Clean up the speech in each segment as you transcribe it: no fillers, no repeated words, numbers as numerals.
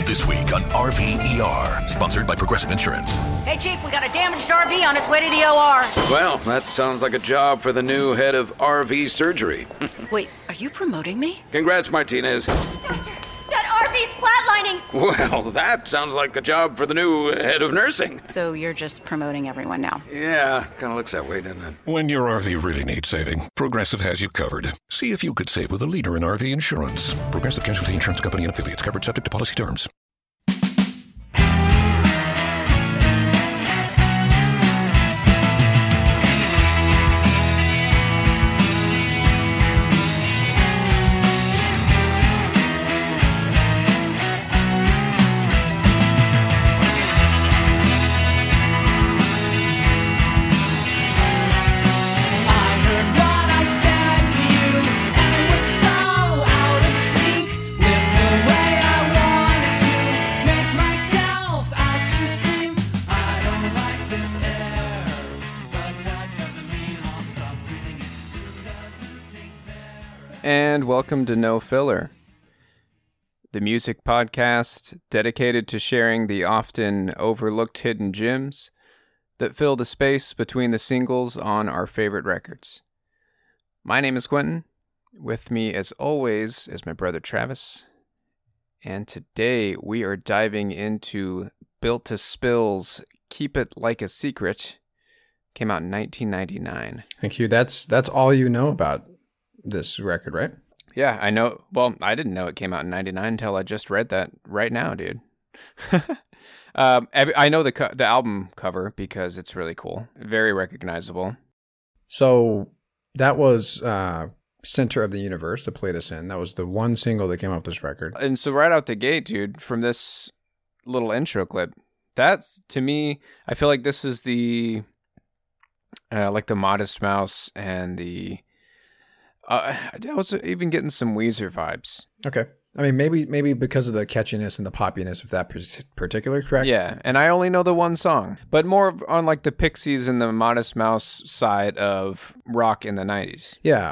This week on RVER, sponsored by Progressive Insurance. Hey, Chief, we got a damaged RV on its way to the OR. Well, that sounds like a job for the new head of RV surgery. Wait, are you promoting me? Congrats, Martinez. Doctor, that RV's flatlining. Well, that sounds like a job for the new head of nursing. So you're just promoting everyone now? Yeah, kind of looks that way, doesn't it? When your RV really needs saving, Progressive has you covered. See if you could save with a leader in RV insurance. Progressive Casualty Insurance Company and affiliates, covered subject to policy terms. And welcome to No Filler, the music podcast dedicated to sharing the often overlooked hidden gems that fill the space between the singles on our favorite records. My name is Quentin. With me, as always, is my brother Travis. And today we are diving into Built to Spill's Keep It Like a Secret. Came out in 1999. Thank you. That's all you know about this record, right? Yeah, I know. Well, I didn't know it came out in 99 until I just read that right now, dude. I know the album cover because it's really cool. Very recognizable. So that was Center of the Universe that played us in. That was the one single that came off this record. And so right out the gate, dude, from this little intro clip, that's, to me, I feel like this is the, like the Modest Mouse and the, I was even getting some Weezer vibes. Okay. I mean, maybe because of the catchiness and the poppiness of that particular track. Yeah, and I only know the one song, but more on like the Pixies and the Modest Mouse side of rock in the 90s. Yeah.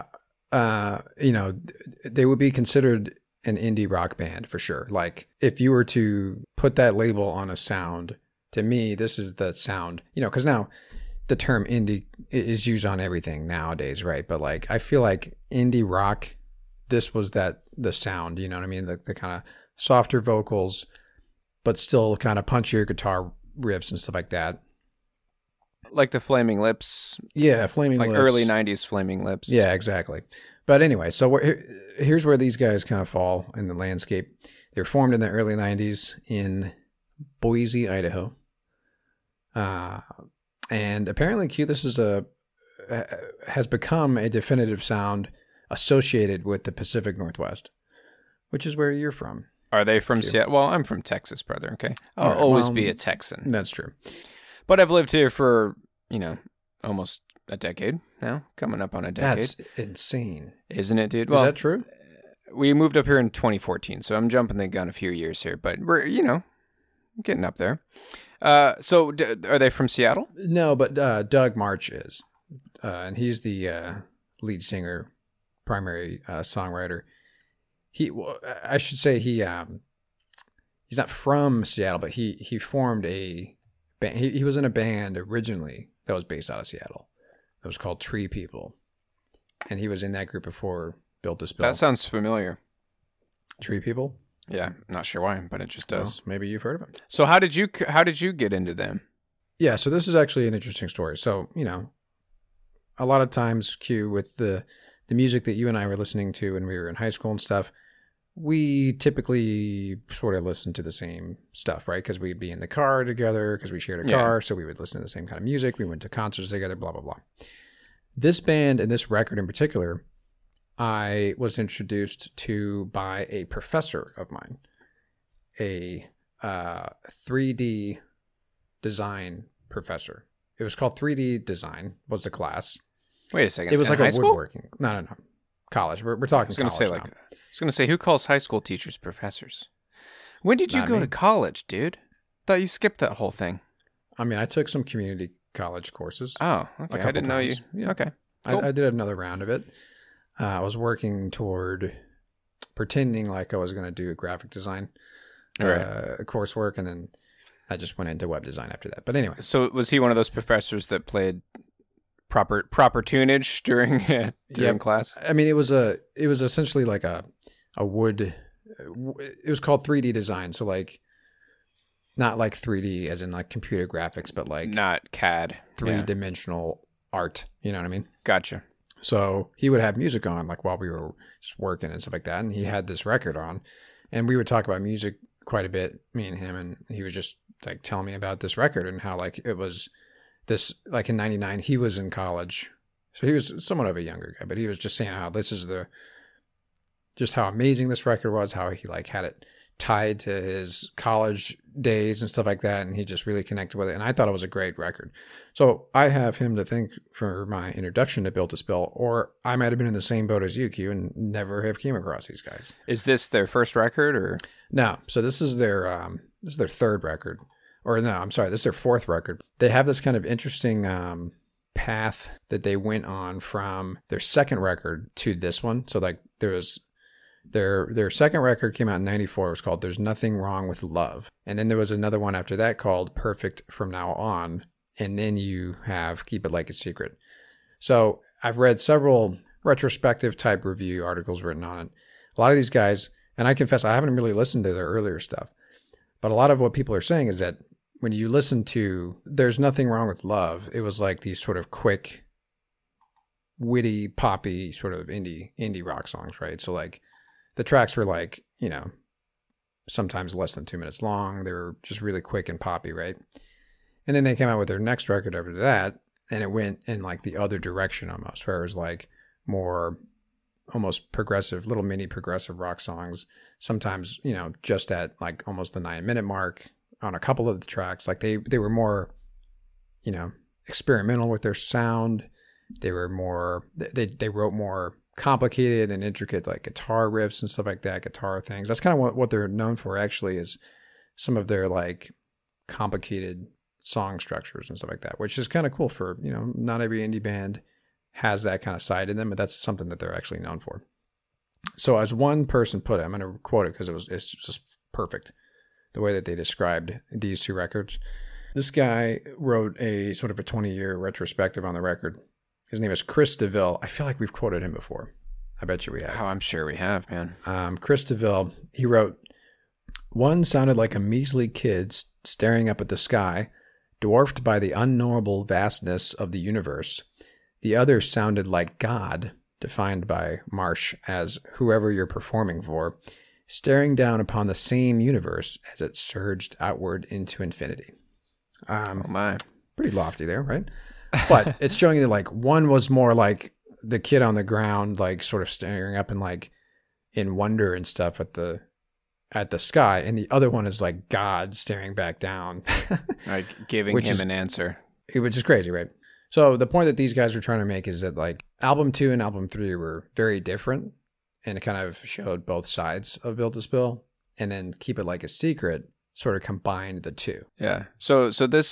They would be considered an indie rock band for sure. Like, if you were to put that label on a sound, to me, this is the sound, because now the term indie is used on everything nowadays, right? But like, I feel like indie rock, this was the sound, you know what I mean? The kind of softer vocals, but still kind of punchier guitar riffs and stuff like that. Like the Flaming Lips. Yeah, Flaming Lips. Like early 90s Flaming Lips. Yeah, exactly. But anyway, so here's where these guys kind of fall in the landscape. They were formed in the early 90s in Boise, Idaho. And apparently, this has become a definitive sound associated with the Pacific Northwest, which is where you're from. Are they from Seattle? Well, I'm from Texas, brother, okay? I'll always be a Texan. That's true. But I've lived here for, almost a decade now, coming up on a decade. That's insane. Isn't it, dude? Is that true? We moved up here in 2014, so I'm jumping the gun a few years here, but we're, getting up there. So are they from Seattle? No, but Doug March is. And he's the lead singer, primary songwriter. I should say he's not from Seattle, but he formed a band. He was in a band originally that was based out of Seattle. That was called Tree People. And he was in that group before Built to Spill. That sounds familiar. Tree People? Yeah, not sure why, but it just does. Well, maybe you've heard of them. So how did you get into them? Yeah, so this is actually an interesting story. So, a lot of times, Q, with the music that you and I were listening to when we were in high school and stuff, we typically sort of listen to the same stuff, right? Because we'd be in the car together because we shared a car, so we would listen to the same kind of music. We went to concerts together, blah, blah, blah. This band and this record in particular, I was introduced to by a professor of mine, a 3D design professor. It was called 3D design, was the class. Wait a second. It was like high a school? woodworking. No. College. We're talking college now. I was going to say, who calls high school teachers professors? When did you go to college, dude? Thought you skipped that whole thing. I mean, I took some community college courses. Oh, okay. I didn't know you. Yeah. Okay. Cool. I did another round of it. I was working toward pretending like I was going to do graphic design. coursework, and then I just went into web design after that. But anyway. So was he one of those professors that played proper tunage during class? I mean, it was essentially like a wood. It was called 3D design. So like, not like 3D as in like computer graphics, but like not CAD, 3-dimensional art. You know what I mean? Gotcha. So he would have music on like while we were just working and stuff like that, and he had this record on, and we would talk about music quite a bit, me and him, and he was just like telling me about this record and how like it was this, like in 99 he was in college, so he was somewhat of a younger guy, but he was just saying how this is just how amazing this record was, how he like had it tied to his college days and stuff like that, and he just really connected with it, and I thought it was a great record. So I have him to thank for my introduction to Built to Spill, or I might have been in the same boat as you, Q, and never have came across these guys. Is this their first record, or no? So this is their third record, or no, I'm sorry, this is their fourth record. They have this kind of interesting path that they went on from their second record to this one. So like there was their second record came out in 94. It was called There's Nothing Wrong with Love. And then there was another one after that called Perfect From Now On. And then you have Keep It Like a Secret. So I've read several retrospective type review articles written on it. A lot of these guys, and I confess I haven't really listened to their earlier stuff, but a lot of what people are saying is that when you listen to There's Nothing Wrong with Love, it was like these sort of quick, witty, poppy sort of indie rock songs, right? So like the tracks were like, you know, sometimes less than 2 minutes long. They were just really quick and poppy, right? And then they came out with their next record after that, and it went in like the other direction almost, where it was like more almost progressive, little mini progressive rock songs. Sometimes, you know, just at like almost the 9-minute mark on a couple of the tracks. Like they were more, you know, experimental with their sound. They were more, they wrote more complicated and intricate like guitar riffs and stuff like that, guitar things. That's kind of what they're known for actually, is some of their like complicated song structures and stuff like that, which is kind of cool for, you know, not every indie band has that kind of side in them, but that's something that they're actually known for. So as one person put it, I'm going to quote it because it's just perfect, the way that they described these two records. This guy wrote a sort of a 20-year retrospective on the record. His name is Chris DeVille. I feel like we've quoted him before. I bet you we have. Oh, I'm sure we have, man. Chris DeVille, he wrote, "One sounded like a measly kid staring up at the sky, dwarfed by the unknowable vastness of the universe. The other sounded like God, defined by Marsh as whoever you're performing for, staring down upon the same universe as it surged outward into infinity." Oh my. Pretty lofty there, right? But it's showing you that like one was more like the kid on the ground, like sort of staring up and like in wonder and stuff at the sky, and the other one is like God staring back down, like giving him an answer, which is crazy, right? So the point that these guys were trying to make is that like album 2 and album 3 were very different, and it kind of showed both sides of Built to Spill, and then Keep It Like a Secret sort of combined the two. Yeah. So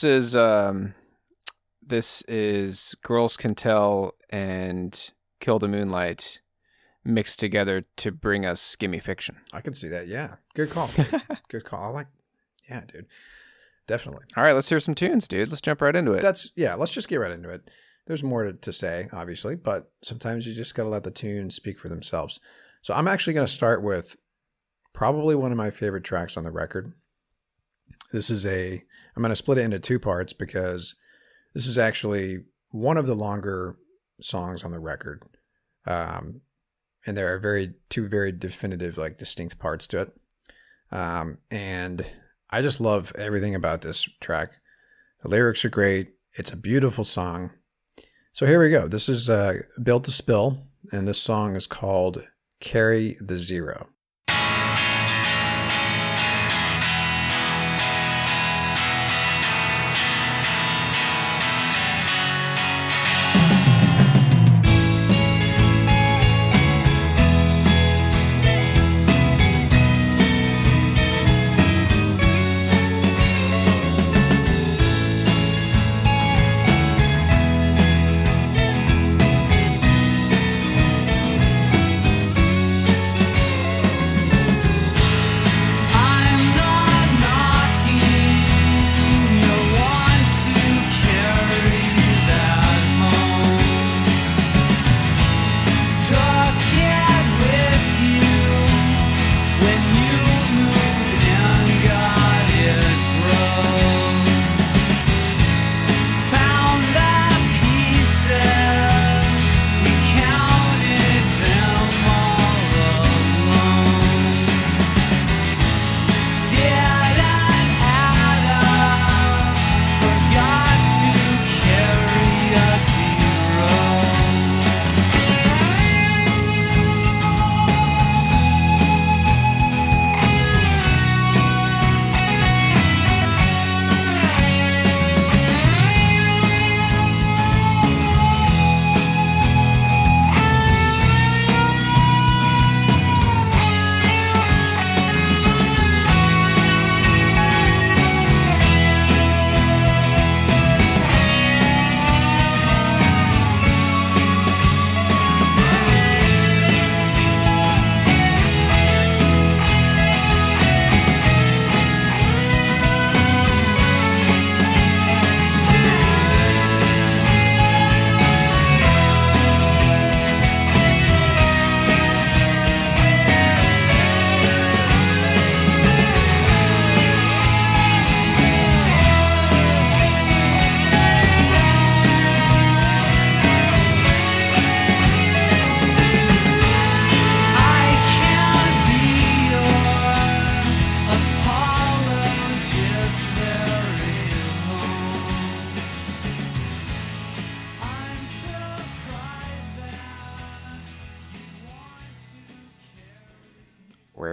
this is Girls Can Tell and Kill the Moonlight mixed together to bring us Gimme Fiction. I can see that. Yeah. Good call. Good call. Yeah, dude. Definitely. All right, let's hear some tunes, dude. Let's jump right into it. Let's just get right into it. There's more to say, obviously, but sometimes you just got to let the tunes speak for themselves. So I'm actually going to start with probably one of my favorite tracks on the record. I'm going to split it into two parts because this is actually one of the longer songs on the record. And there are two very definitive, like distinct parts to it. And I just love everything about this track. The lyrics are great. It's a beautiful song. So here we go. This is Built to Spill, and this song is called Carry the Zero.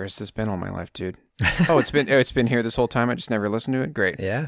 Where has this been all my life, dude? Oh, it's been here this whole time. I just never listened to it. Great. Yeah.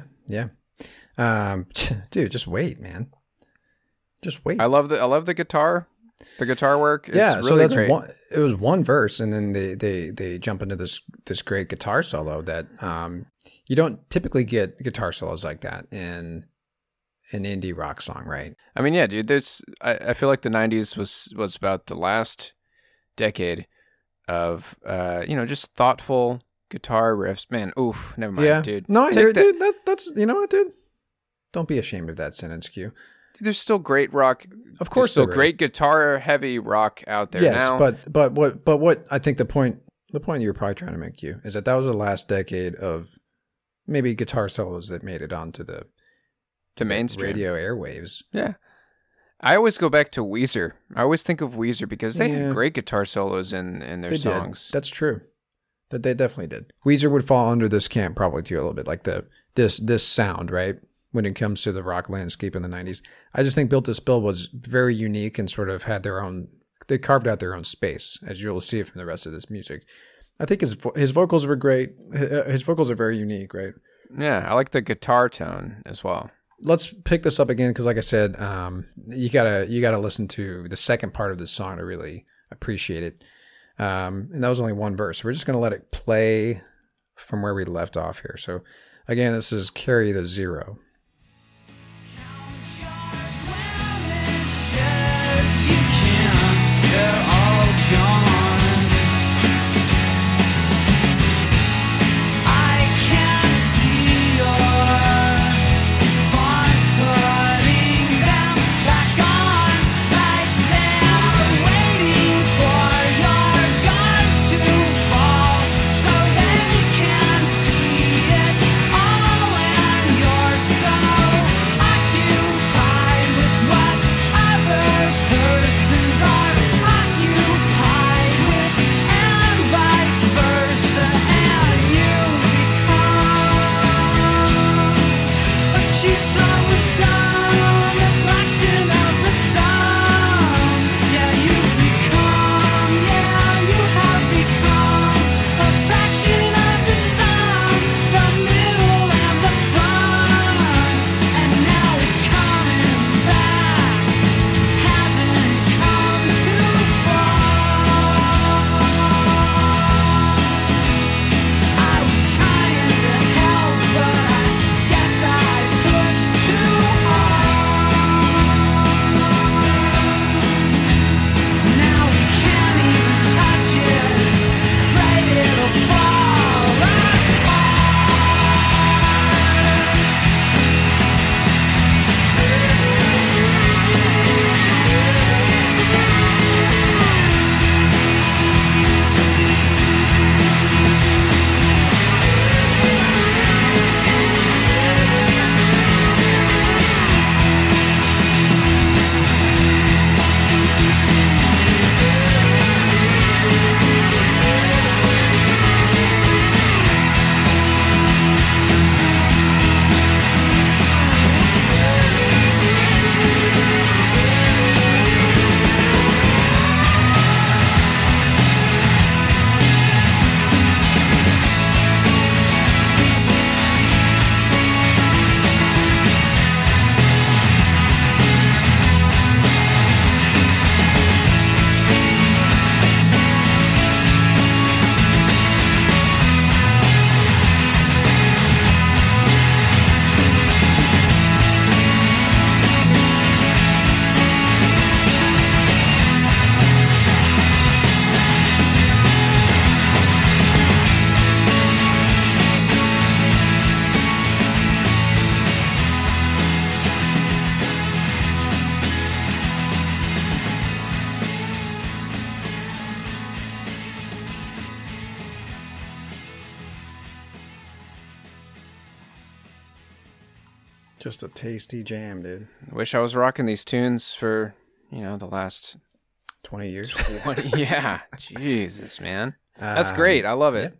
Dude, just wait, man. Just wait. I love the guitar. The guitar work is so really that's great. it was one verse, and then they jump into this great guitar solo that you don't typically get guitar solos like that in an indie rock song, right? I mean, yeah, dude. I feel like the '90s was about the last decade of just thoughtful guitar riffs. Man, oof, never mind, dude. No, I hear it, dude. That's you know what, dude. Don't be ashamed of that sentence, Q. There's still great rock. Of course, there's still great guitar heavy rock out there now. Yes, but what I think the point you're probably trying to make, Q, is that was the last decade of maybe guitar solos that made it onto the mainstream radio airwaves. Yeah. I always go back to Weezer. I always think of Weezer because they had great guitar solos in their songs. That's true. That they definitely did. Weezer would fall under this camp probably too a little bit, like this sound, right? When it comes to the rock landscape in the 90s. I just think Built to Spill was very unique and sort of had their own, they carved out their own space, as you'll see from the rest of this music. I think his vocals were great. His vocals are very unique, right? Yeah, I like the guitar tone as well. Let's pick this up again because, like I said, you gotta listen to the second part of this song to really appreciate it. And that was only one verse. We're just gonna let it play from where we left off here. So, again, this is Carry the Zero. Just a tasty jam, dude. I wish I was rocking these tunes for, the last 20 years. 20, yeah. Jesus, man. That's great. I love it.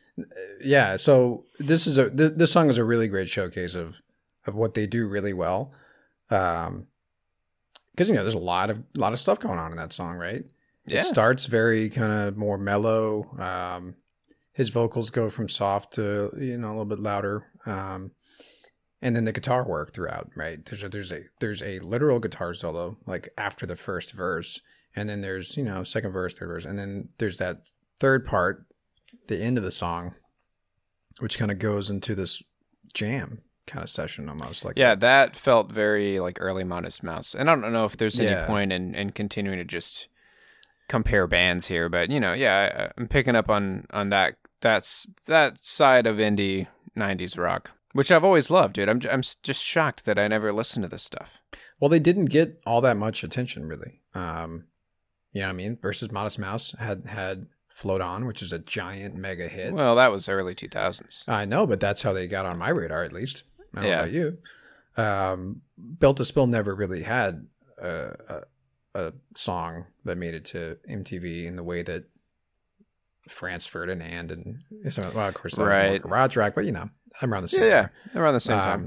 Yeah. So this song is a really great showcase of what they do really well. Because there's a lot of stuff going on in that song, right? Yeah. It starts very kind of more mellow. his vocals go from soft to, a little bit louder. And then the guitar work throughout, right? There's a literal guitar solo, like after the first verse. And then there's, second verse, third verse. And then there's that third part, the end of the song, which kind of goes into this jam kind of session almost. Like that felt very like early Modest Mouse. And I don't know if there's any point in continuing to just compare bands here, but I'm picking up on that side of indie 90s rock, which I've always loved, dude. I'm just shocked that I never listened to this stuff. Well, they didn't get all that much attention, really. You know what I mean? Versus Modest Mouse had Float On, which is a giant mega hit. Well, that was early 2000s. I know, but that's how they got on my radar, at least. I don't know about you. Built to Spill never really had a song that made it to MTV in the way that Franz Ferdinand and well, of course, that was more garage rock, but around the same time. Around the same time.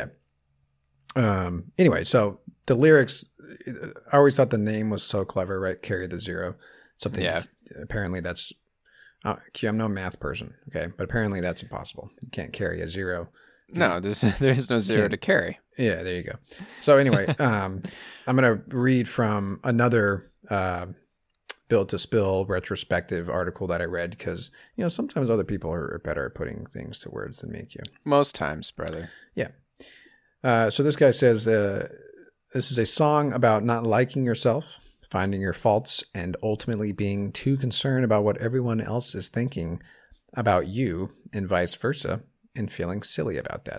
Anyway, so the lyrics, I always thought the name was so clever, right? Carry the Zero. Something, apparently that's, I'm no math person, okay? But apparently that's impossible. You can't carry a zero. No, there's no zero to carry. Yeah, there you go. So anyway, I'm going to read from another Built to Spill retrospective article that I read because, sometimes other people are better at putting things to words than me, Q. Most times, brother. Yeah. So this guy says, this is a song about not liking yourself, finding your faults, and ultimately being too concerned about what everyone else is thinking about you and vice versa, and feeling silly about that.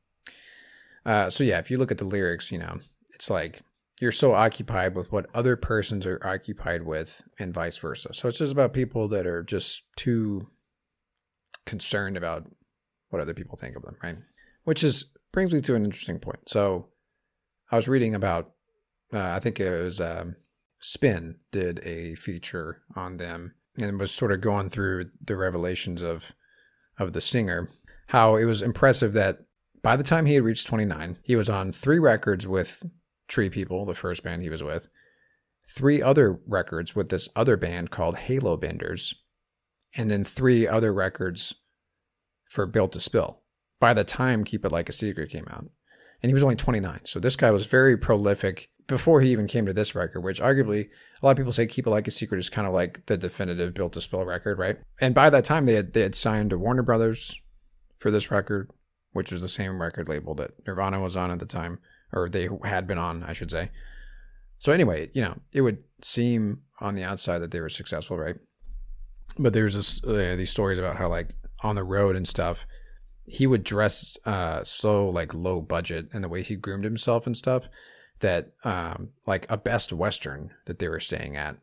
So yeah, if you look at the lyrics, it's like you're so occupied with what other persons are occupied with and vice versa. So it's just about people that are just too concerned about what other people think of them, right? Which brings me to an interesting point. So I was reading about, I think it was Spin did a feature on them and was sort of going through the revelations of the singer, how it was impressive that by the time he had reached 29, he was on 3 records with Tree People, the first band he was with, 3 other records with this other band called Halo Benders, and then 3 other records for Built to Spill by the time Keep It Like a Secret came out. And he was only 29. So this guy was very prolific before he even came to this record, which arguably a lot of people say Keep It Like a Secret is kind of like the definitive Built to Spill record, right? And by that time, they had signed to Warner Brothers for this record, which was the same record label that Nirvana was on at the time, or they had been on, I should say. So anyway, it would seem on the outside that they were successful, right? But there's these stories about how, like, on the road and stuff, he would dress so like low budget, and the way he groomed himself and stuff, that like a Best Western that they were staying at,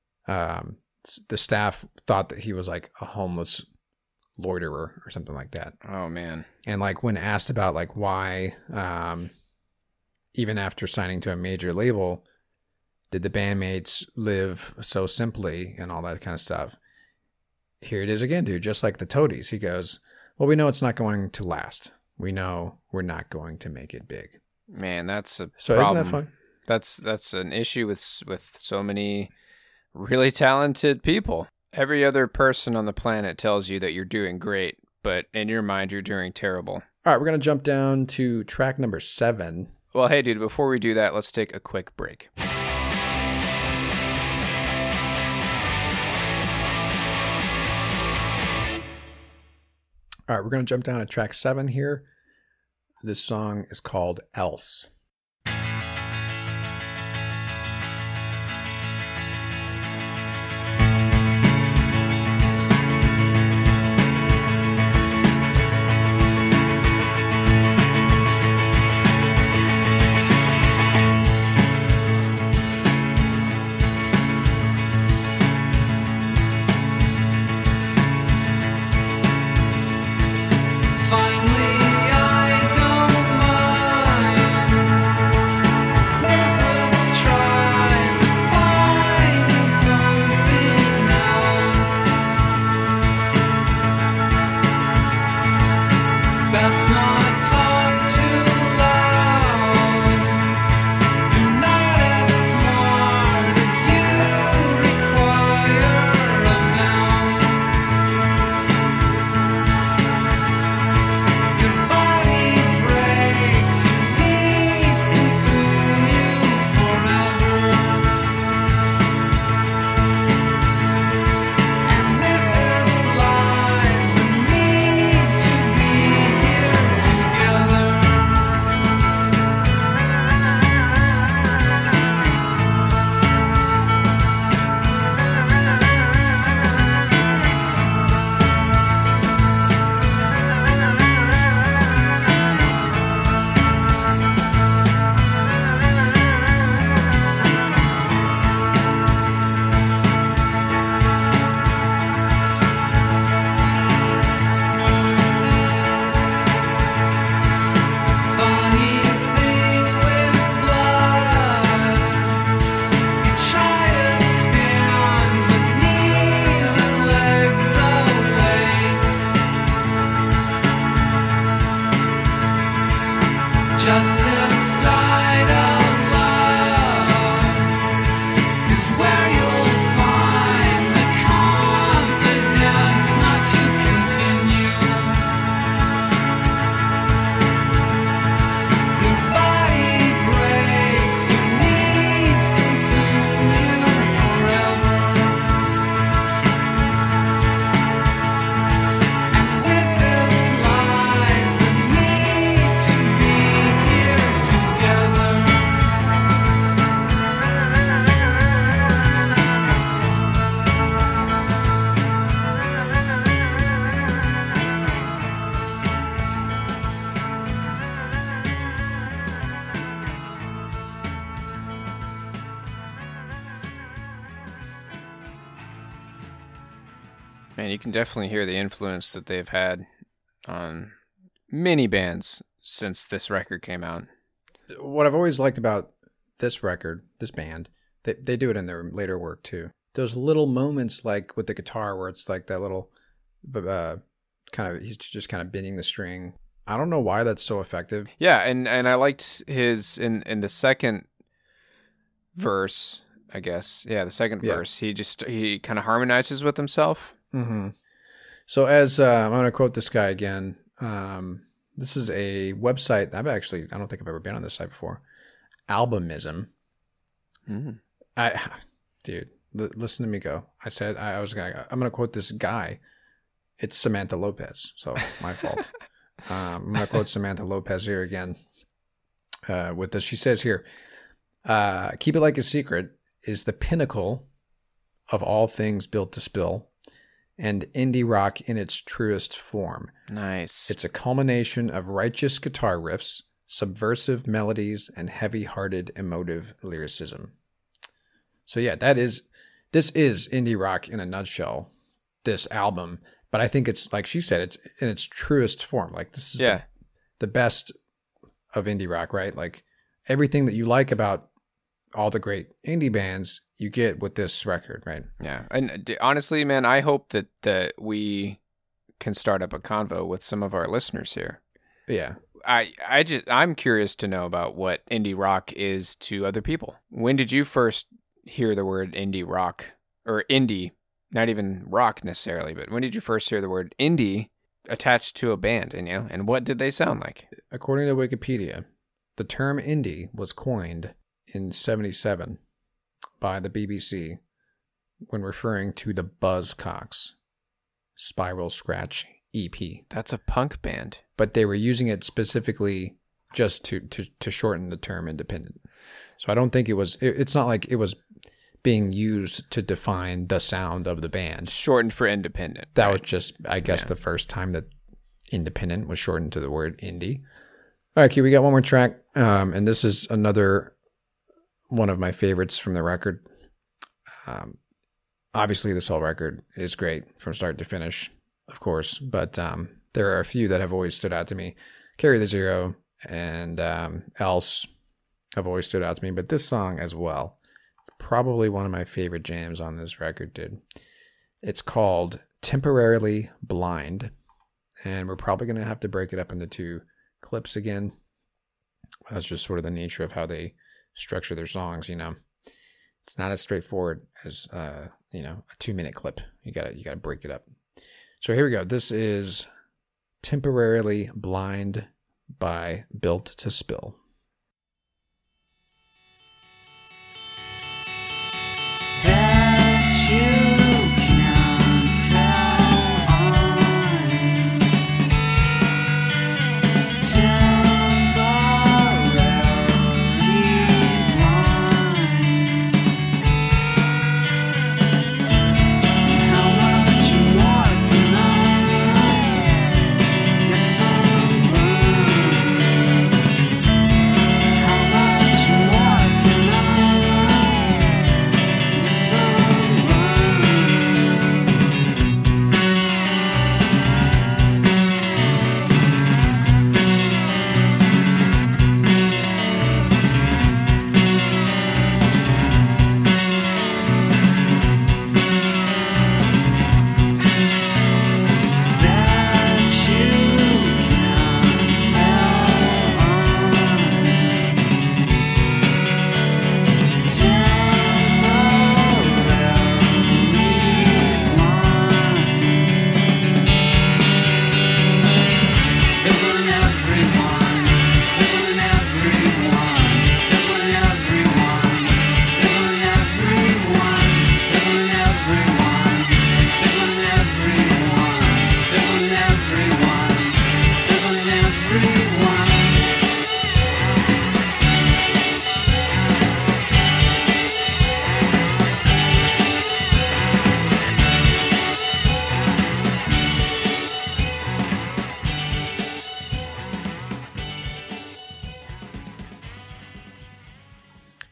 the staff thought that he was like a homeless loiterer or something like that. Oh man. And like when asked about like why, even after signing to a major label, did the bandmates live so simply and all that kind of stuff, here it is again, dude, just like the Toadies. He goes, well, we know it's not going to last. We know we're not going to make it big. Man, that's a so problem. Isn't that fun? That's an issue with so many really talented people. Every other person on the planet tells you that you're doing great, but in your mind, you're doing terrible. All right, we're going to jump down to track number 7. Well, hey, dude, before we do that, let's take a quick break. All right, we're going to jump down to track 7 here. This song is called Else. Just this side of love is where you'll find the confidence not to continue. Your body breaks, your needs consume you forever. And with this lies the need to be here together. Man, you can definitely hear the influence that they've had on many bands since this record came out. What I've always liked about this record, this band, they do it in their later work too. Those little moments, like with the guitar, where it's like that little kind of, he's just kind of bending the string. I don't know why that's so effective. Yeah, and I liked his in the second verse, I guess. Yeah, the second verse. He kind of harmonizes with himself. Mm-hmm. So as I'm going to quote this guy again. This is a website. I don't think I've ever been on this site before. Albumism. Mm. Dude, listen to me go. I said I'm going to quote this guy. It's Samantha Lopez. So my fault. I'm going to quote Samantha Lopez here again. With this, she says here, "Keep It Like a Secret is the pinnacle of all things built to spill, and indie rock in its truest form. Nice. It's a culmination of righteous guitar riffs, subversive melodies, and heavy-hearted emotive lyricism." So yeah, this is indie rock in a nutshell, this album. But I think it's, like she said, it's in its truest form. Like, this is the best of indie rock, right? Like, everything that you like about all the great indie bands, you get with this record, right? Yeah. And honestly, man, I hope that we can start up a convo with some of our listeners here. Yeah. I'm curious to know about what indie rock is to other people. When did you first hear the word indie rock, or indie, not even rock necessarily, but when did you first hear the word indie attached to a band, and what did they sound like? According to Wikipedia, the term indie was coined in 1977 by the BBC when referring to the Buzzcocks Spiral Scratch EP. That's a punk band. But they were using it specifically just to shorten the term independent. So I don't think it's not like it was being used to define the sound of the band. Shortened for independent. That was just, I guess, the first time that independent was shortened to the word indie. All right, Q, we got one more track, and this is another one of my favorites from the record. Obviously, this whole record is great from start to finish, of course, but there are a few that have always stood out to me. Carry the Zero and Else have always stood out to me, but this song as well, probably one of my favorite jams on this record, dude. It's called Temporarily Blind, and we're probably going to have to break it up into two clips again. That's just sort of the nature of how they structure their songs, It's not as straightforward as a 2-minute clip. You gotta break it up. So here we go. This is Temporarily Blind by Built to Spill. That you can tell I'm temporarily blind. How much more can I get sunburned?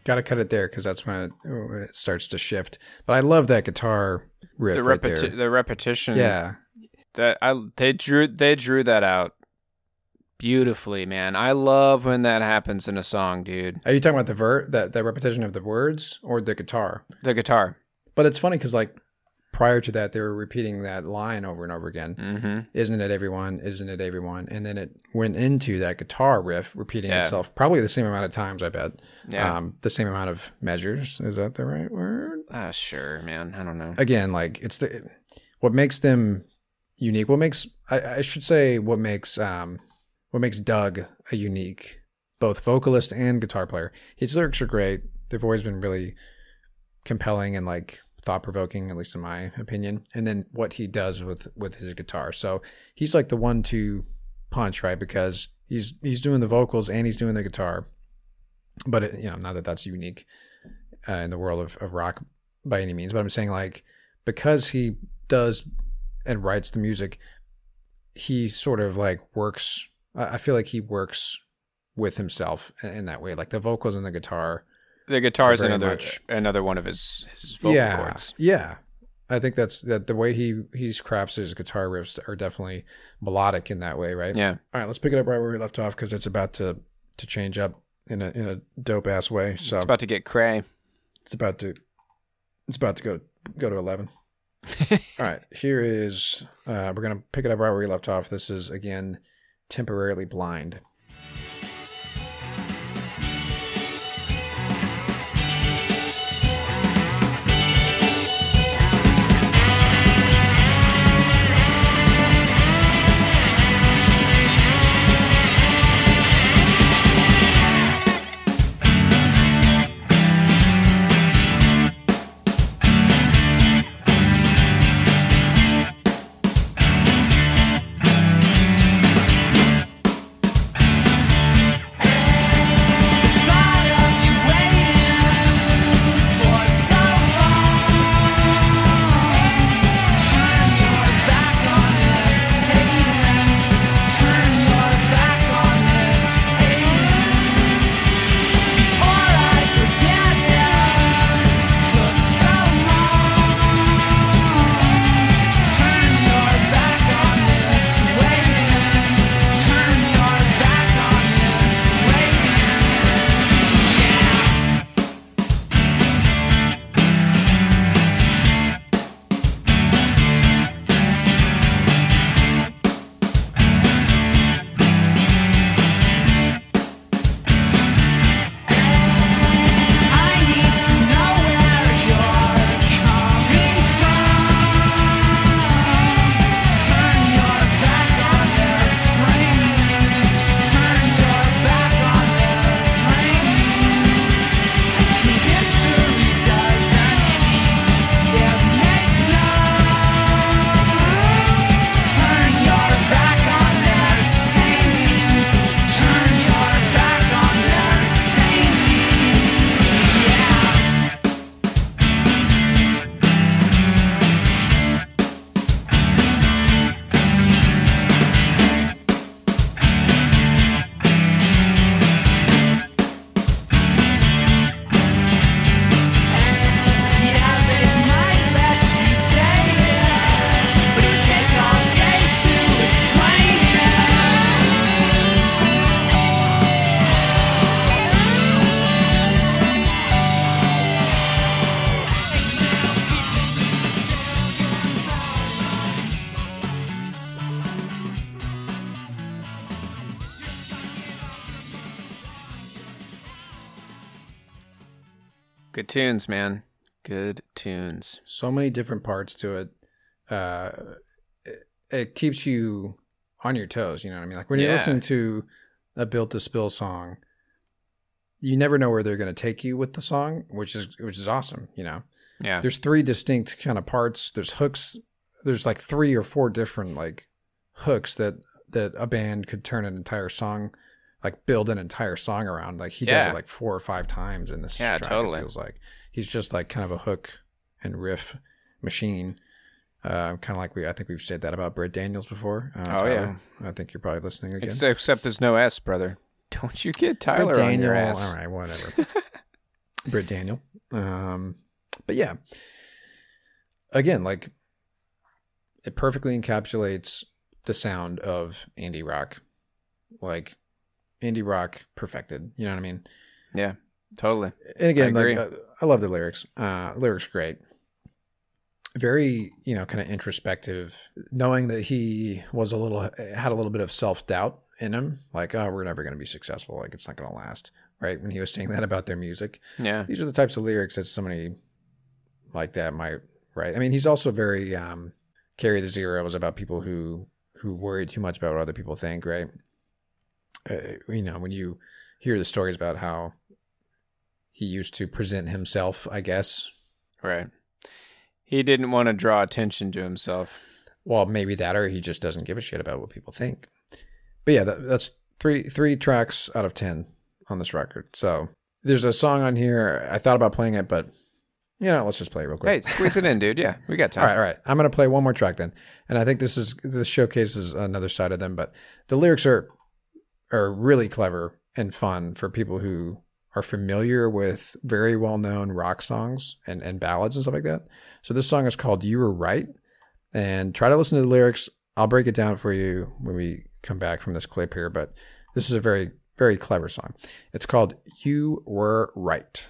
Got to cut it there because that's when it starts to shift. But I love that guitar riff right there. The repetition. Yeah. They drew that out beautifully, man. I love when that happens in a song, dude. Are you talking about the repetition of the words or the guitar? The guitar. But it's funny because like prior to that, they were repeating that line over and over again. Mm-hmm. Isn't it everyone? Isn't it everyone? And then it went into that guitar riff repeating Yeah. itself probably the same amount of times, I bet. Yeah. The same amount of measures. Is that the right word? Sure, man. I don't know. Again, like it's what makes them unique. What makes I should say what makes Doug a unique both vocalist and guitar player. His lyrics are great. They've always been really compelling and like thought-provoking, at least in my opinion. And then what he does with his guitar. So he's like the 1-2 punch, right? Because he's doing the vocals and he's doing the guitar. But not that that's unique in the world of rock by any means. But I'm saying like because he does and writes the music, he sort of like works. I feel like he works with himself in that way. Like the vocals and the guitar. The guitar is very another one of his vocal chords. Yeah. I think that the way he crafts his guitar riffs are definitely melodic in that way, right? Yeah. All right, let's pick it up right where we left off because it's about to change up in a dope ass way. So It's about to get cray. it's about to go to 11. All right, here is we're gonna pick it up right where we left off. This is again Temporarily Blind. Good tunes, man. Good tunes. So many different parts to it. It keeps you on your toes. You know what I mean? Like when you're listening to a Built to Spill song, you never know where they're going to take you with the song, which is awesome. You know? Yeah. There's 3 distinct kind of parts. There's hooks. There's like 3 or 4 different like hooks that a band could turn an entire song, like build an entire song around. Like he does it like 4 or 5 times in this. Yeah, track, totally. It feels like he's just like kind of a hook and riff machine. Kind of like I think we've said that about Britt Daniels before. Tyler. I think you're probably listening again. Except there's no S, brother. Don't you get Tyler Britt on your Daniel, ass. all right, whatever. Britt Daniel. But yeah, again, like it perfectly encapsulates the sound of indie rock, like indie rock perfected. You know what I mean? Yeah, totally. And again, I agree. like I love the lyrics. Lyrics great. Very, kind of introspective, knowing that he had a little bit of self-doubt in him, like, oh, we're never going to be successful, like it's not going to last, right? When he was saying that about their music. Yeah. These are the types of lyrics that somebody like that might write. I mean, he's also very Carry the Zero was about people who worry too much about what other people think, right? When you hear the stories about how he used to present himself, I guess. Right. He didn't want to draw attention to himself. Well, maybe that, or he just doesn't give a shit about what people think. But yeah, that's three tracks out of 10 on this record. So there's a song on here. I thought about playing it, but let's just play it real quick. Hey, squeeze it in, dude. Yeah, we got time. All right. I'm going to play one more track then. And I think this showcases another side of them, but the lyrics are really clever and fun for people who are familiar with very well-known rock songs and ballads and stuff like that. So this song is called You Were Right. And try to listen to the lyrics. I'll break it down for you when we come back from this clip here, but this is a very, very clever song. It's called You Were Right.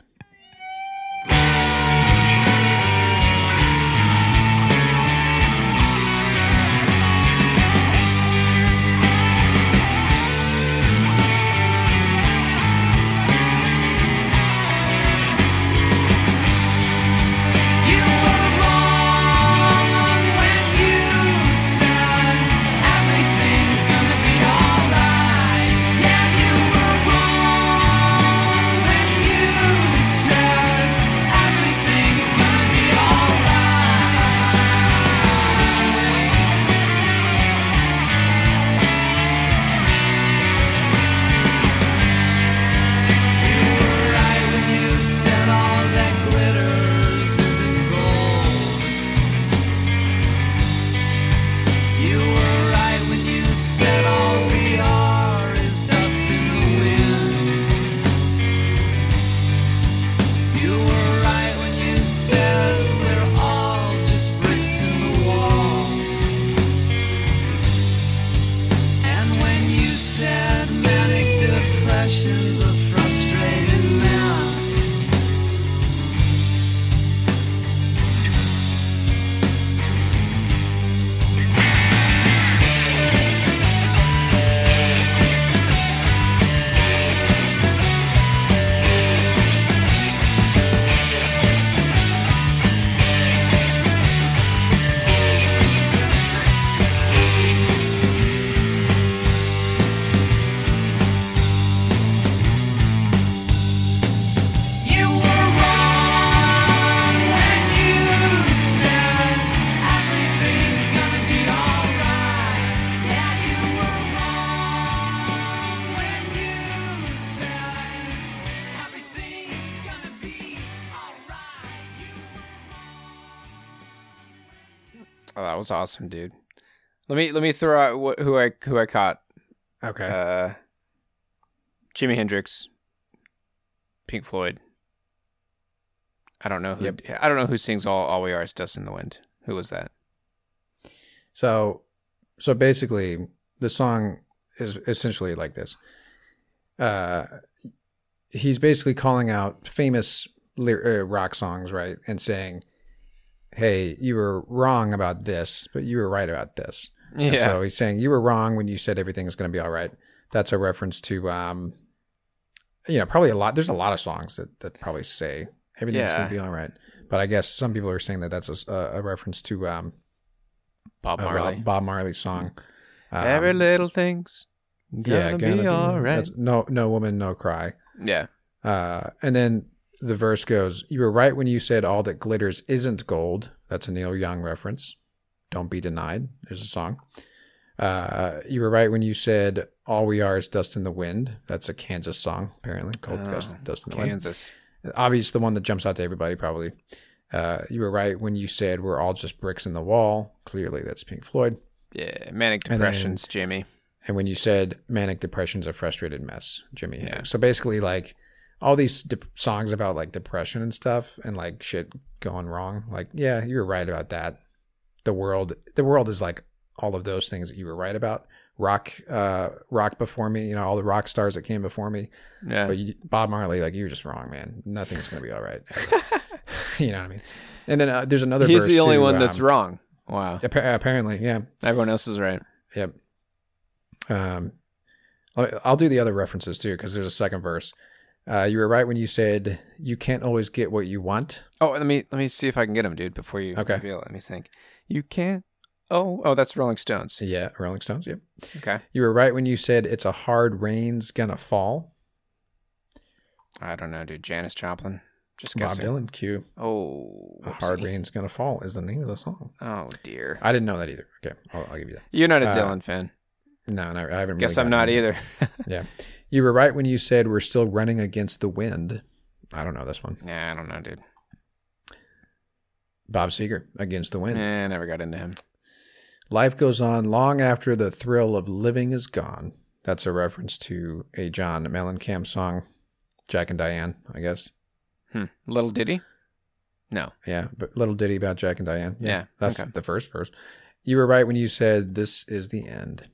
Oh, that was awesome, dude. Let me throw out who I caught. Okay. Jimi Hendrix, Pink Floyd. I don't know who sings All We Are Is Dust in the Wind. Who was that? So basically, the song is essentially like this. He's basically calling out famous rock songs, right, and saying, "Hey, you were wrong about this, but you were right about this." Yeah. And so he's saying you were wrong when you said everything is going to be all right. That's a reference to, probably a lot. There's a lot of songs that probably say everything's going to be all right. But I guess some people are saying that that's a reference to Bob Marley. Bob Marley's song. Every little thing's gonna be all right. That's no woman, no cry. Yeah. And then the verse goes, "You were right when you said all that glitters isn't gold." That's a Neil Young reference. Don't be denied. There's a song. You were right when you said all we are is dust in the wind. That's a Kansas song, apparently, called Dust in the Wind. Kansas. Obvious, the one that jumps out to everybody, probably. You were right when you said we're all just bricks in the wall. Clearly, that's Pink Floyd. Yeah, Manic Depression's Jimmy. And when you said manic depression's a frustrated mess, Jimi Hendrix. Yeah. So basically, like, all these songs about like depression and stuff and like shit going wrong. Like, yeah, you're right about that. The world is like all of those things that you were right about. Rock before me, you know, all the rock stars that came before me. Yeah. But Bob Marley, like, you're just wrong, man. Nothing's gonna be all right. Ever. You know what I mean? And then there's another. He's verse the only too, one that's wrong. Wow. Apparently, yeah. Everyone else is right. Yep. I'll do the other references too because there's a second verse. You were right when you said you can't always get what you want. Oh, let me see if I can get him, dude. Before you reveal it, let me think. You can't. Oh, that's Rolling Stones. Yeah, Rolling Stones. Yep. Okay. You were right when you said it's a hard rain's gonna fall. I don't know, dude. Janis Joplin. Just Bob guessing. Dylan. Q. Oh, A hard rain's gonna fall is the name of the song. Oh dear. I didn't know that either. Okay, I'll give you that. You're not a Dylan fan. No, I haven't. Guess really I'm not gotten either. Yeah. You were right when you said we're still running against the wind. I don't know this one. Yeah, I don't know, dude. Bob Seger, Against the Wind. Never got into him. Life goes on long after the thrill of living is gone. That's a reference to a John Mellencamp song, Jack and Diane, I guess. Little Diddy? No. Yeah, but little ditty about Jack and Diane. Yeah, That's okay. the first verse. You were right when you said this is the end.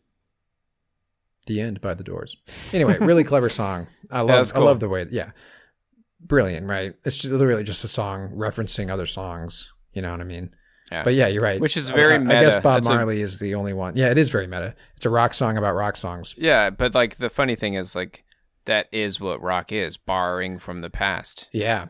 The End by The Doors. Anyway, really clever song. I that's cool. love the way, yeah. Brilliant, right? It's just literally just a song referencing other songs. You know what I mean? Yeah. But yeah, you're right. Which is very meta. I guess Bob That's Marley is the only one. Yeah, it is very meta. It's a rock song about rock songs. Yeah, but like the funny thing is like that is what rock is, borrowing from the past. Yeah.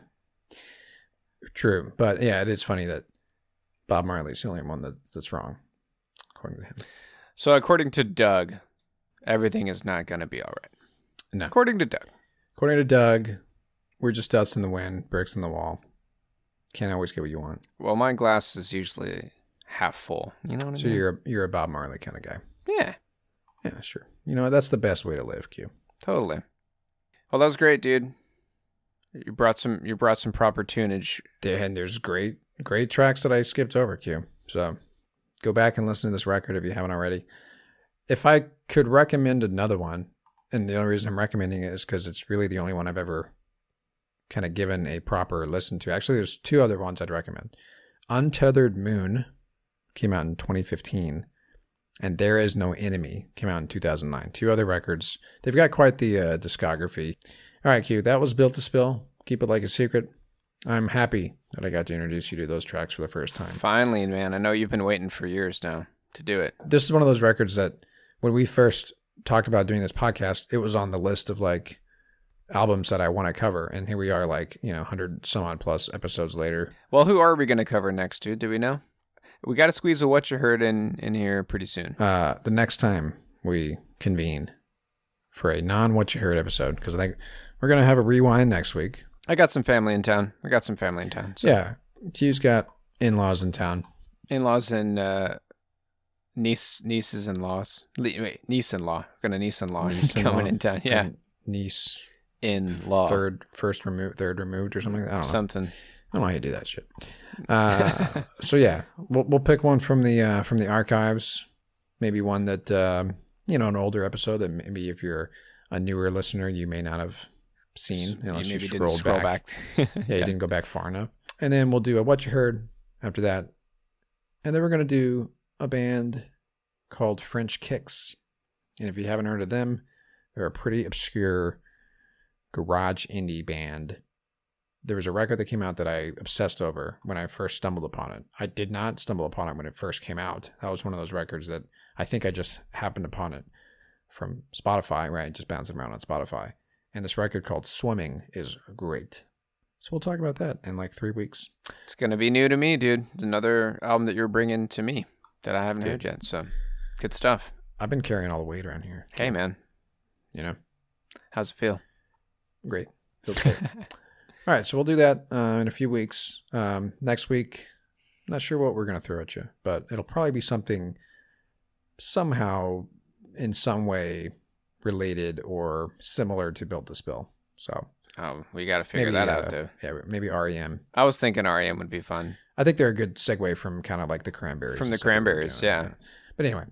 True. But yeah, it is funny that Bob Marley's the only one that's wrong, according to him. So according to Doug, everything is not going to be all right. No. According to Doug. According to Doug, we're just dust in the wind, bricks in the wall. Can't always get what you want. Well, my glass is usually half full. You know what So I mean? you're a Bob Marley kind of guy. Yeah, Yeah, sure. You know, that's the best way to live, Q. totally. Well, that was great, dude. You brought some proper tunage. And there's great tracks that I skipped over, Q. So go back and listen to this record if you haven't already. If I could recommend another one, and the only reason I'm recommending it is because it's really the only one I've ever kind of given a proper listen to. Actually, there's two other ones I'd recommend. Untethered Moon came out in 2015, and There Is No Enemy came out in 2009. Two other records. They've got quite the discography. All right, Q, that was Built to Spill. Keep it like a secret. I'm happy that I got to introduce you to those tracks for the first time. Finally, man. I know you've been waiting for years now to do it. This is one of those records that when we first talked about doing this podcast, it was on the list of like albums that I want to cover. And here we are, like, 100 some odd plus episodes later. Well, who are we going to cover next, dude? Do we know? We got to squeeze a What You Heard in here pretty soon. The next time we convene for a non-What You Heard episode, because I think we're going to have a rewind next week. I got some family in town. So. Yeah. Q's got in-laws in town. In-laws and nieces in laws. Wait, niece-in-law. Got a niece-in-law coming in town. Yeah. And niece in-law. third removed or something. I don't know. Something. I don't know how you do that shit. So yeah, we'll pick one from the archives. Maybe one that an older episode that maybe if you're a newer listener you may not have seen unless you maybe didn't scrolled scroll back. back. Yeah, you didn't go back far enough. And then we'll do a What You Heard after that, and then we're gonna do a band called French Kicks. And if you haven't heard of them, they're a pretty obscure garage indie band. There was a record that came out that I obsessed over when I first stumbled upon it. I did not stumble upon it when it first came out. That was one of those records that I think I just happened upon it from Spotify, right? Just bouncing around on Spotify. And this record called Swimming is great. So we'll talk about that in like 3 weeks. It's going to be new to me, dude. It's another album that you're bringing to me that I haven't heard yet. So good stuff. I've been carrying all the weight around here. Hey, man. How's it feel? Great. Feels great. All right, so we'll do that in a few weeks. Next week, not sure what we're going to throw at you, but it'll probably be something somehow in some way related or similar to Built to Spill. So we got to figure that out, though. Yeah, maybe REM. I was thinking REM would be fun. I think they're a good segue from kind of like the Cranberries. From the and stuff that we're Cranberries, doing. yeah. But anyway,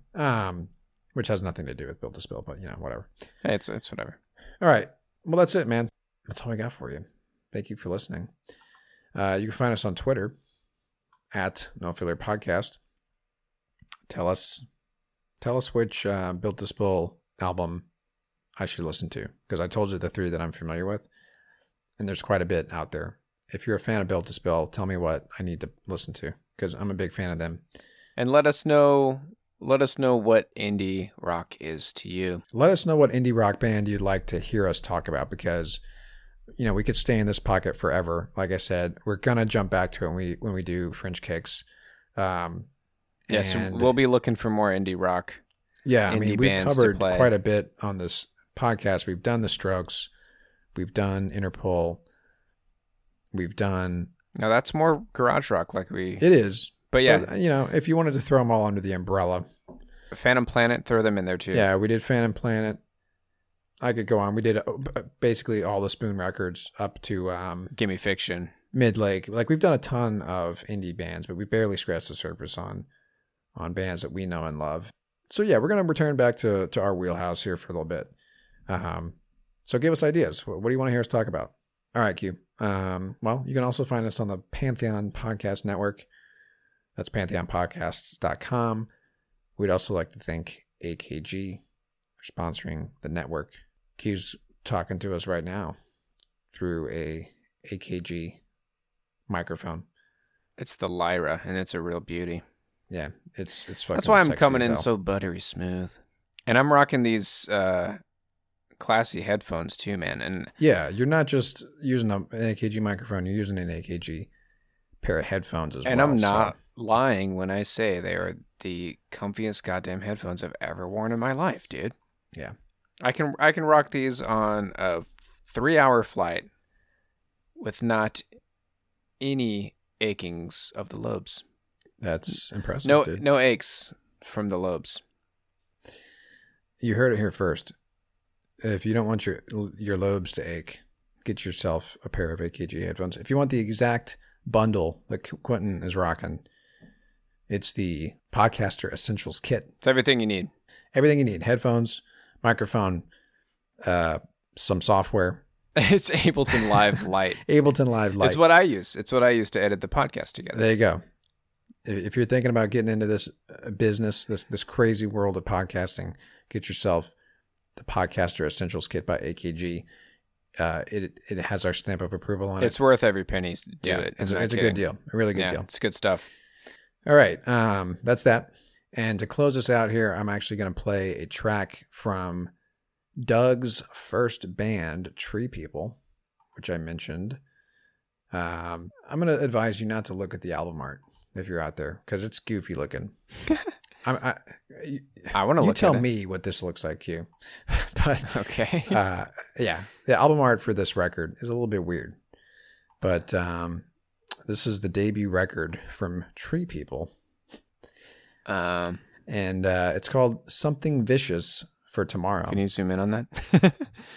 which has nothing to do with Built to Spill, but whatever. Hey, it's whatever. All right. Well, that's it, man. that's all I got for you. Thank you for listening. You can find us on Twitter at No Filler Podcast. Tell us which Built to Spill album I should listen to, because I told you the 3 that I'm familiar with, and there's quite a bit out there. If you're a fan of Built to Spill, tell me what I need to listen to, because I'm a big fan of them. And let us know what indie rock is to you. Let us know what indie rock band you'd like to hear us talk about, because we could stay in this pocket forever. Like I said, we're gonna jump back to it when we do Fringe Kicks. Yes, we'll be looking for more indie rock. Yeah, we've covered quite a bit on this podcast. We've done The Strokes, we've done Interpol, we've done. Now that's more garage rock, It is, but yeah, if you wanted to throw them all under the umbrella, Phantom Planet, throw them in there too. Yeah, we did Phantom Planet. I could go on. We did basically all the Spoon records up to Gimme Fiction, Midlake. Like, we've done a ton of indie bands, but we barely scratched the surface on bands that we know and love. So yeah, we're gonna return back to our wheelhouse here for a little bit. So give us ideas. What do you want to hear us talk about? All right, Q. Well, you can also find us on the Pantheon Podcast Network. That's pantheonpodcasts.com. We'd also like to thank AKG for sponsoring the network. Q's talking to us right now through a AKG microphone. It's the Lyra, and it's a real beauty. Yeah, it's fucking. That's why I'm sexy coming as in hell. so buttery smooth, and I'm rocking these classy headphones too, man. And yeah, you're not just using an AKG microphone; you're using an AKG pair of headphones as well. And I'm not lying when I say they are the comfiest goddamn headphones I've ever worn in my life, dude. Yeah, I can rock these on a 3-hour flight with not any achings of the lobes. That's impressive. No aches from the lobes. You heard it here first. If you don't want your lobes to ache, get yourself a pair of AKG headphones. If you want the exact bundle that Quentin is rocking, it's the Podcaster Essentials Kit. It's everything you need. Everything you need. Headphones, microphone, some software. It's Ableton Live Lite. Ableton Live Lite. It's what I use. It's what I use to edit the podcast together. There you go. If you're thinking about getting into this business, this crazy world of podcasting, get yourself the Podcaster Essentials Kit by AKG. It has our stamp of approval on it. It's worth every penny. Do it. It's a good deal. A really good deal. It's good stuff. All right. That's that. And to close us out here, I'm actually going to play a track from Doug's first band, Tree People, which I mentioned. I'm going to advise you not to look at the album art if you're out there, because it's goofy looking. I want to look at it. You tell me what this looks like, Q. But okay. Yeah, the album art for this record is a little bit weird. But this is the debut record from Tree People. And it's called Something Vicious for Tomorrow. Can you zoom in on that?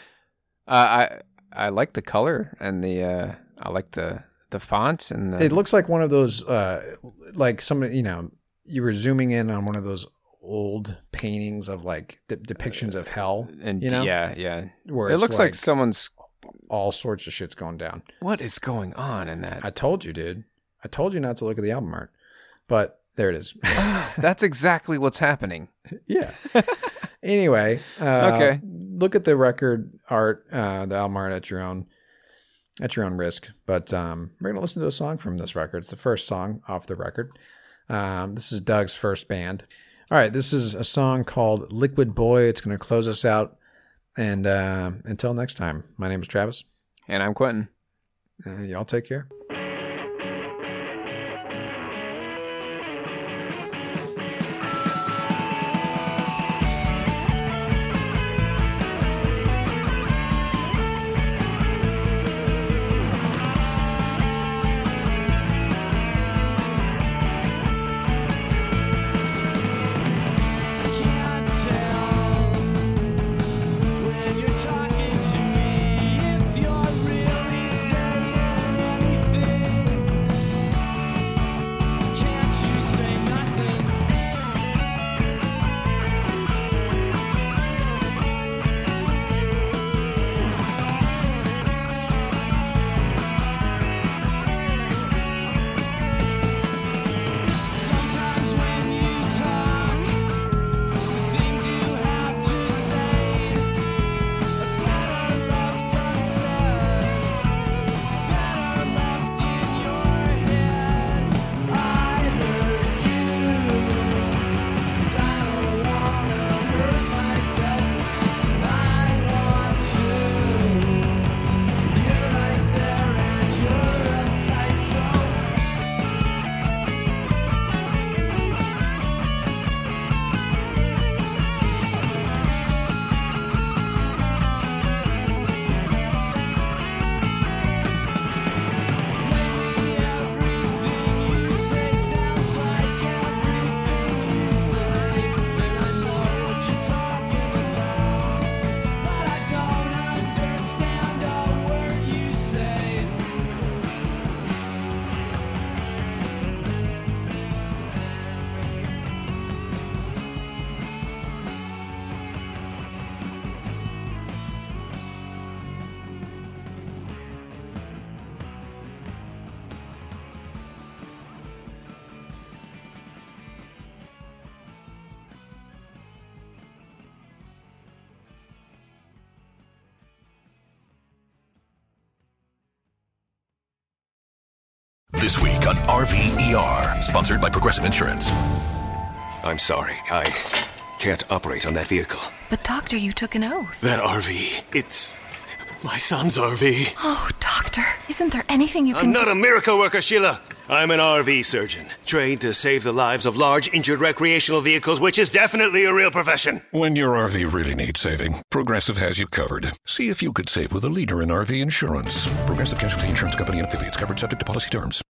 I like the color and the I like the font and it looks like one of those like some, you were zooming in on one of those old paintings of like depictions of hell, and yeah. Where it it's looks like someone's all sorts of shit's going down. What is going on in that? I told you, dude. I told you not to look at the album art, but there it is. That's exactly what's happening. Yeah. Anyway, okay. Look at the record art, the album art at your own risk. But we're gonna listen to a song from this record. It's the first song off the record. This is Doug's first band. All right, this is a song called Liquid Boy. It's gonna close us out. And until next time, my name is Travis. And I'm Quentin. Y'all take care. When you're talking to me, if you're really saying anything. This week on RVER, sponsored by Progressive Insurance. I'm sorry, I can't operate on that vehicle. But doctor, you took an oath. That RV, it's my son's RV. Oh, doctor, isn't there anything you can I'm do? not a miracle worker, Sheila. I'm an RV surgeon, trained to save the lives of large injured recreational vehicles, which is definitely a real profession. When your RV really needs saving, Progressive has you covered. See if you could save with a leader in RV insurance. Progressive Casualty Insurance Company and affiliates, covered subject to policy terms.